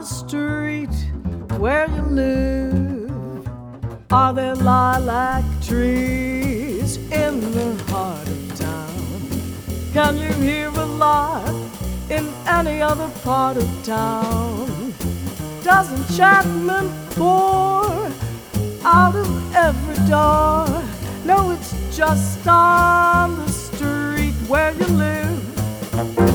Street where you live, are there lilac trees in the heart of town? Can you hear a lark in any other part of town? Does enchantment pour out of every door? No, it's just on the street where you live.